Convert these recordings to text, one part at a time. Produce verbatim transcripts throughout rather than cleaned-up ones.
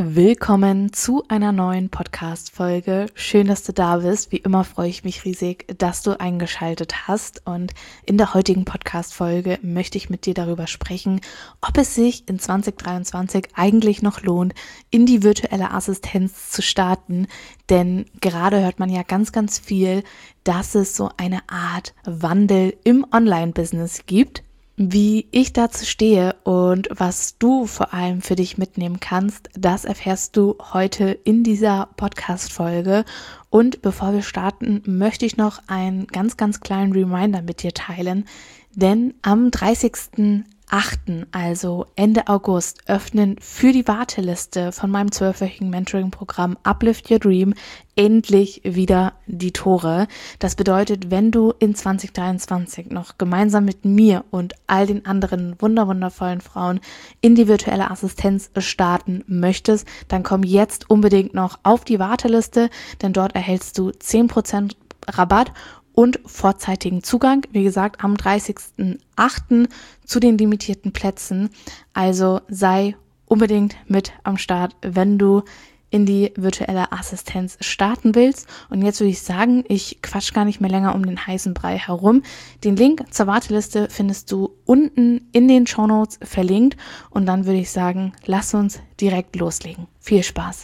Willkommen zu einer neuen Podcast-Folge. Schön, dass du da bist. Wie immer freue ich mich riesig, dass du eingeschaltet hast. Und in der heutigen Podcast-Folge möchte ich mit dir darüber sprechen, ob es sich in zwanzig dreiundzwanzig eigentlich noch lohnt, in die virtuelle Assistenz zu starten. Denn gerade hört man ja ganz, ganz viel, dass es so eine Art Wandel im Online-Business gibt. Wie ich dazu stehe und was du vor allem für dich mitnehmen kannst, das erfährst du heute in dieser Podcast-Folge. Und bevor wir starten, möchte ich noch einen ganz, ganz kleinen Reminder mit dir teilen, denn am dreißigsten achten, also Ende August, öffnen für die Warteliste von meinem zwölfwöchigen Mentoring-Programm Uplift Your Dream endlich wieder die Tore. Das bedeutet, wenn du in zwanzig dreiundzwanzig noch gemeinsam mit mir und all den anderen wunderwundervollen Frauen in die virtuelle Assistenz starten möchtest, dann komm jetzt unbedingt noch auf die Warteliste, denn dort erhältst du zehn Prozent Rabatt und vorzeitigen Zugang, wie gesagt, am dreißigsten achten zu den limitierten Plätzen. Also sei unbedingt mit am Start, wenn du in die virtuelle Assistenz starten willst. Und jetzt würde ich sagen, ich quatsch gar nicht mehr länger um den heißen Brei herum. Den Link zur Warteliste findest du unten in den Shownotes verlinkt. Und dann würde ich sagen, lass uns direkt loslegen. Viel Spaß!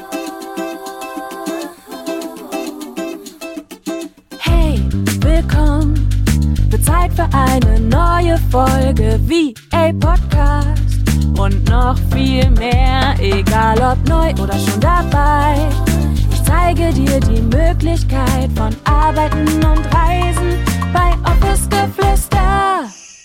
Willkommen, wird Zeit für eine neue Folge V A Podcast und noch viel mehr, egal ob neu oder schon dabei. Ich zeige dir die Möglichkeit von Arbeiten und Reisen bei Office Geflüster.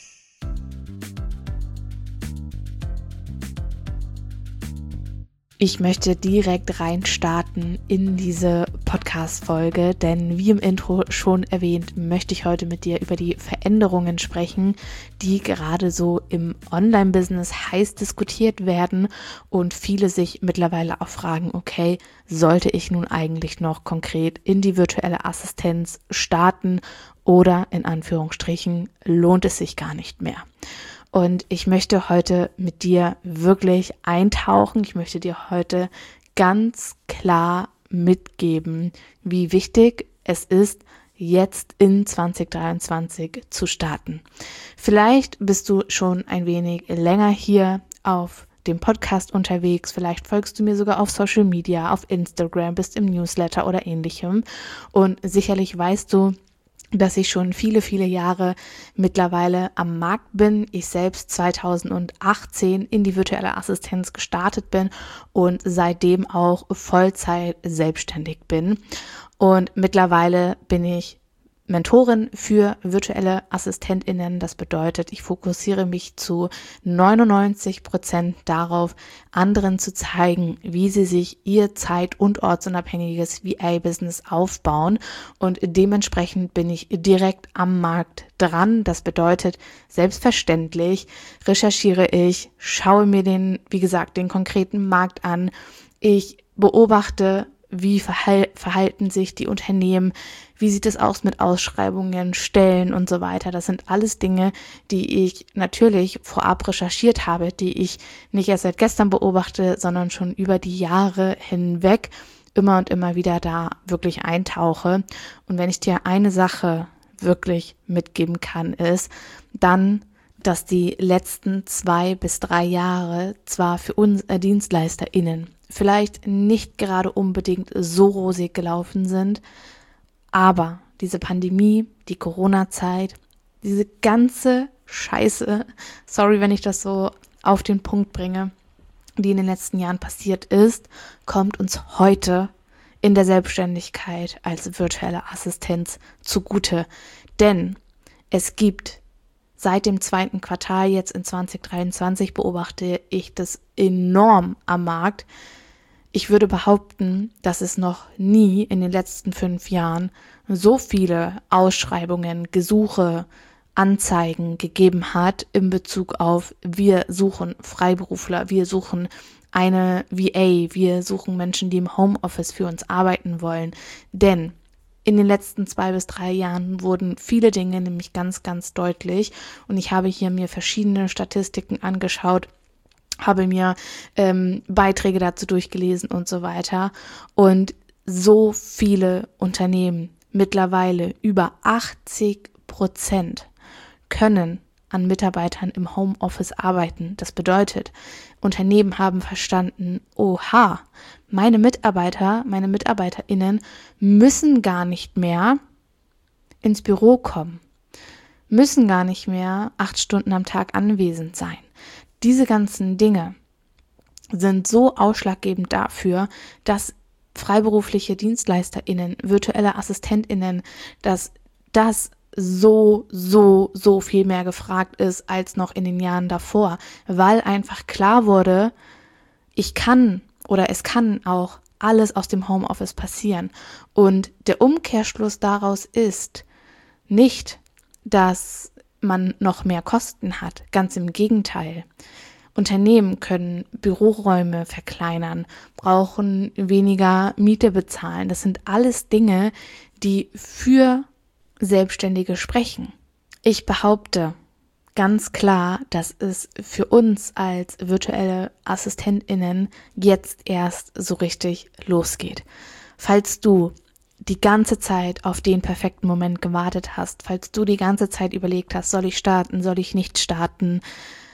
Ich möchte direkt reinstarten in diese Podcast-Folge, denn wie im Intro schon erwähnt, möchte ich heute mit dir über die Veränderungen sprechen, die gerade so im Online-Business heiß diskutiert werden und viele sich mittlerweile auch fragen, okay, sollte ich nun eigentlich noch konkret in die virtuelle Assistenz starten oder in Anführungsstrichen lohnt es sich gar nicht mehr? Und ich möchte heute mit dir wirklich eintauchen. Ich möchte dir heute ganz klar mitgeben, wie wichtig es ist, jetzt in zwanzig dreiundzwanzig zu starten. Vielleicht bist du schon ein wenig länger hier auf dem Podcast unterwegs. Vielleicht folgst du mir sogar auf Social Media, auf Instagram, bist im Newsletter oder ähnlichem. Und sicherlich weißt du, dass ich schon viele, viele Jahre mittlerweile am Markt bin. Ich selbst zweitausendachtzehn in die virtuelle Assistenz gestartet bin und seitdem auch Vollzeit selbstständig bin. Und mittlerweile bin ich Mentorin für virtuelle AssistentInnen. Das bedeutet, ich fokussiere mich zu neunundneunzig Prozent darauf, anderen zu zeigen, wie sie sich ihr zeit- und ortsunabhängiges V A-Business aufbauen. Und dementsprechend bin ich direkt am Markt dran. Das bedeutet, selbstverständlich recherchiere ich, schaue mir den, wie gesagt, den konkreten Markt an. Ich beobachte, wie verhal- verhalten sich die Unternehmen, wie sieht es aus mit Ausschreibungen, Stellen und so weiter. Das sind alles Dinge, die ich natürlich vorab recherchiert habe, die ich nicht erst seit gestern beobachte, sondern schon über die Jahre hinweg immer und immer wieder da wirklich eintauche. Und wenn ich dir eine Sache wirklich mitgeben kann, ist dann, dass die letzten zwei bis drei Jahre zwar für uns äh, DienstleisterInnen vielleicht nicht gerade unbedingt so rosig gelaufen sind, aber diese Pandemie, die Corona-Zeit, diese ganze Scheiße, sorry, wenn ich das so auf den Punkt bringe, die in den letzten Jahren passiert ist, kommt uns heute in der Selbstständigkeit als virtuelle Assistenz zugute. Denn es gibt seit dem zweiten Quartal jetzt in zwanzig dreiundzwanzig beobachte ich das enorm am Markt. Ich würde behaupten, dass es noch nie in den letzten fünf Jahren so viele Ausschreibungen, Gesuche, Anzeigen gegeben hat in Bezug auf wir suchen Freiberufler, wir suchen eine V A, wir suchen Menschen, die im Homeoffice für uns arbeiten wollen. Denn in den letzten zwei bis drei Jahren wurden viele Dinge nämlich ganz, ganz deutlich und ich habe hier mir verschiedene Statistiken angeschaut, habe mir ähm, Beiträge dazu durchgelesen und so weiter. Und so viele Unternehmen, mittlerweile über achtzig Prozent, können an Mitarbeitern im Homeoffice arbeiten. Das bedeutet, Unternehmen haben verstanden, oha, meine Mitarbeiter, meine MitarbeiterInnen müssen gar nicht mehr ins Büro kommen, müssen gar nicht mehr acht Stunden am Tag anwesend sein. Diese ganzen Dinge sind so ausschlaggebend dafür, dass freiberufliche DienstleisterInnen, virtuelle AssistentInnen, dass das so, so, so viel mehr gefragt ist als noch in den Jahren davor, weil einfach klar wurde, ich kann oder es kann auch alles aus dem Homeoffice passieren. Und der Umkehrschluss daraus ist nicht, dass man noch mehr Kosten hat. Ganz im Gegenteil. Unternehmen können Büroräume verkleinern, brauchen weniger Miete bezahlen. Das sind alles Dinge, die für Selbstständige sprechen. Ich behaupte ganz klar, dass es für uns als virtuelle AssistentInnen jetzt erst so richtig losgeht. Falls du die ganze Zeit auf den perfekten Moment gewartet hast, falls du die ganze Zeit überlegt hast, soll ich starten, soll ich nicht starten,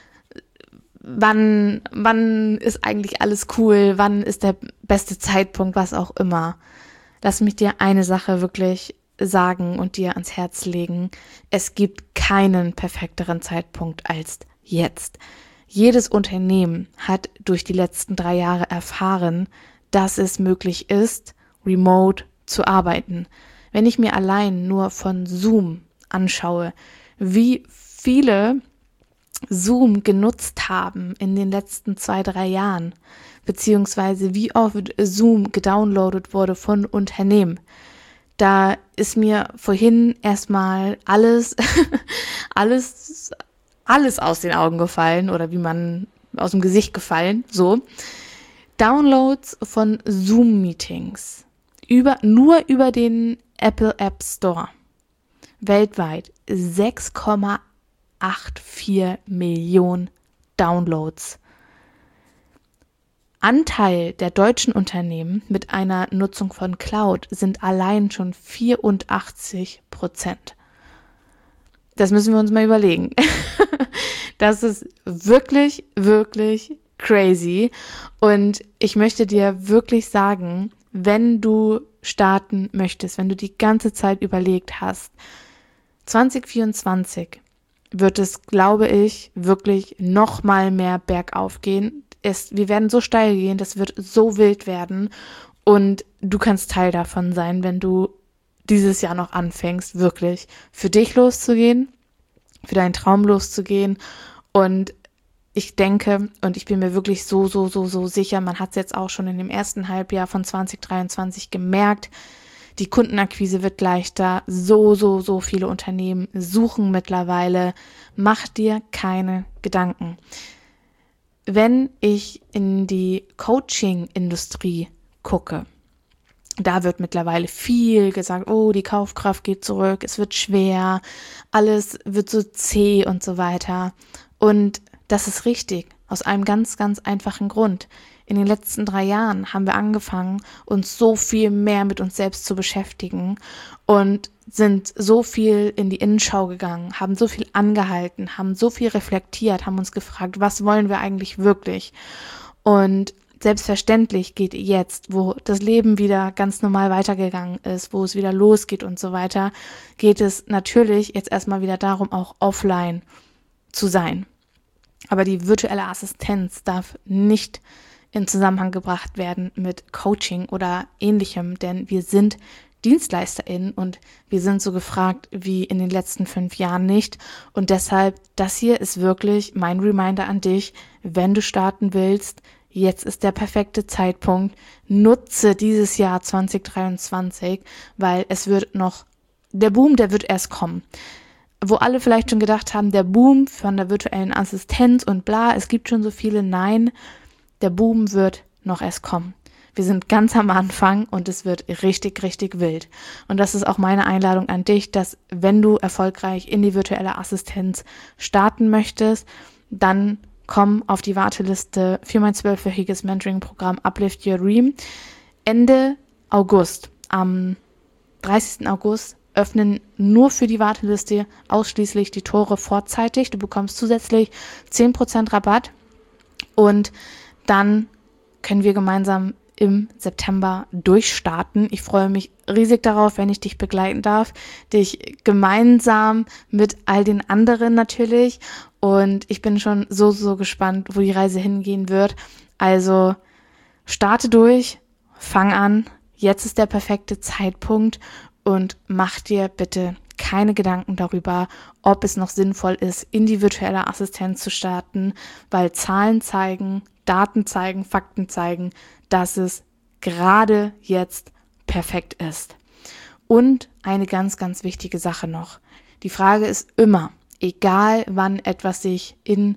wann, wann ist eigentlich alles cool, wann ist der beste Zeitpunkt, was auch immer. Lass mich dir eine Sache wirklich sagen und dir ans Herz legen. Es gibt keinen perfekteren Zeitpunkt als jetzt. Jedes Unternehmen hat durch die letzten drei Jahre erfahren, dass es möglich ist, remote zu arbeiten. Wenn ich mir allein nur von Zoom anschaue, wie viele Zoom genutzt haben in den letzten zwei, drei Jahren, beziehungsweise wie oft Zoom gedownloadet wurde von Unternehmen, da ist mir vorhin erstmal alles, alles, alles aus den Augen gefallen oder wie man aus dem Gesicht gefallen, so. Downloads von Zoom-Meetings über, nur über den Apple App Store. Weltweit sechs Komma vierundachtzig Millionen Downloads. Anteil der deutschen Unternehmen mit einer Nutzung von Cloud sind allein schon vierundachtzig Prozent. Das müssen wir uns mal überlegen. Das ist wirklich, wirklich crazy. Und ich möchte dir wirklich sagen, wenn du starten möchtest, wenn du die ganze Zeit überlegt hast, zwanzig vierundzwanzig wird es, glaube ich, wirklich noch mal mehr bergauf gehen. Es, wir werden so steil gehen, das wird so wild werden und du kannst Teil davon sein, wenn du dieses Jahr noch anfängst, wirklich für dich loszugehen, für deinen Traum loszugehen. Und ich denke und ich bin mir wirklich so, so, so, so sicher, man hat es jetzt auch schon in dem ersten Halbjahr von zwanzig dreiundzwanzig gemerkt, die Kundenakquise wird leichter, so, so, so viele Unternehmen suchen mittlerweile. Mach dir keine Gedanken. Wenn ich in die Coaching-Industrie gucke, da wird mittlerweile viel gesagt, oh, die Kaufkraft geht zurück, es wird schwer, alles wird so zäh und so weiter. Und das ist richtig, aus einem ganz, ganz einfachen Grund. In den letzten drei Jahren haben wir angefangen, uns so viel mehr mit uns selbst zu beschäftigen und sind so viel in die Innenschau gegangen, haben so viel angehalten, haben so viel reflektiert, haben uns gefragt, was wollen wir eigentlich wirklich? Und selbstverständlich geht jetzt, wo das Leben wieder ganz normal weitergegangen ist, wo es wieder losgeht und so weiter, geht es natürlich jetzt erstmal wieder darum, auch offline zu sein. Aber die virtuelle Assistenz darf nicht in Zusammenhang gebracht werden mit Coaching oder Ähnlichem, denn wir sind DienstleisterInnen und wir sind so gefragt wie in den letzten fünf Jahren nicht. Und deshalb, das hier ist wirklich mein Reminder an dich, wenn du starten willst, jetzt ist der perfekte Zeitpunkt. Nutze dieses Jahr zwanzig dreiundzwanzig, weil es wird noch, der Boom, der wird erst kommen. Wo alle vielleicht schon gedacht haben, der Boom von der virtuellen Assistenz und bla, es gibt schon so viele, nein, der Boom wird noch erst kommen. Wir sind ganz am Anfang und es wird richtig, richtig wild. Und das ist auch meine Einladung an dich, dass wenn du erfolgreich in die virtuelle Assistenz starten möchtest, dann komm auf die Warteliste für mein zwölfwöchiges Mentoring-Programm Uplift Your Dream. Ende August, am dreißigsten August, öffnen nur für die Warteliste ausschließlich die Tore vorzeitig. Du bekommst zusätzlich zehn Prozent Rabatt und dann können wir gemeinsam im September durchstarten. Ich freue mich riesig darauf, wenn ich dich begleiten darf, dich gemeinsam mit all den anderen natürlich, und ich bin schon so, so gespannt, wo die Reise hingehen wird. Also starte durch, fang an, jetzt ist der perfekte Zeitpunkt und mach dir bitte keine Gedanken darüber, ob es noch sinnvoll ist, in die virtuelle Assistenz zu starten, weil Zahlen zeigen, Daten zeigen, Fakten zeigen, dass es gerade jetzt perfekt ist. Und eine ganz, ganz wichtige Sache noch. Die Frage ist immer, egal wann etwas sich in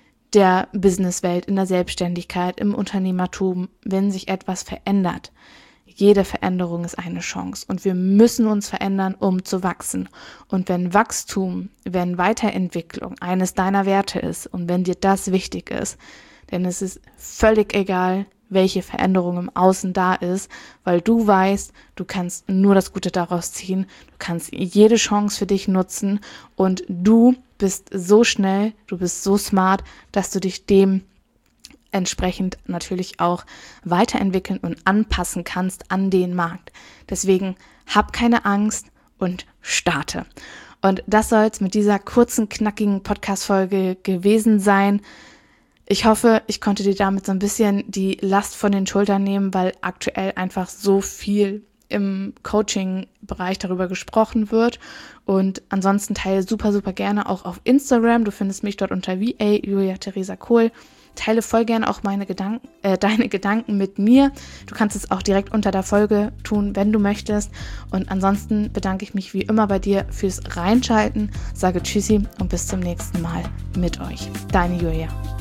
der Businesswelt, in der Selbstständigkeit, im Unternehmertum, wenn sich etwas verändert, jede Veränderung ist eine Chance und wir müssen uns verändern, um zu wachsen. Und wenn Wachstum, wenn Weiterentwicklung eines deiner Werte ist und wenn dir das wichtig ist, denn es ist völlig egal, welche Veränderung im Außen da ist, weil du weißt, du kannst nur das Gute daraus ziehen, du kannst jede Chance für dich nutzen und du bist so schnell, du bist so smart, dass du dich dem entsprechend natürlich auch weiterentwickeln und anpassen kannst an den Markt. Deswegen hab keine Angst und starte. Und das soll es mit dieser kurzen, knackigen Podcast-Folge gewesen sein. Ich hoffe, ich konnte dir damit so ein bisschen die Last von den Schultern nehmen, weil aktuell einfach so viel im Coaching-Bereich darüber gesprochen wird. Und ansonsten teile super, super gerne auch auf Instagram. Du findest mich dort unter V A Julia Theresa Kohl. Teile voll gerne auch meine Gedanken, äh, deine Gedanken mit mir. Du kannst es auch direkt unter der Folge tun, wenn du möchtest. Und ansonsten bedanke ich mich wie immer bei dir fürs Reinschalten. Sage Tschüssi und bis zum nächsten Mal mit euch. Deine Julia.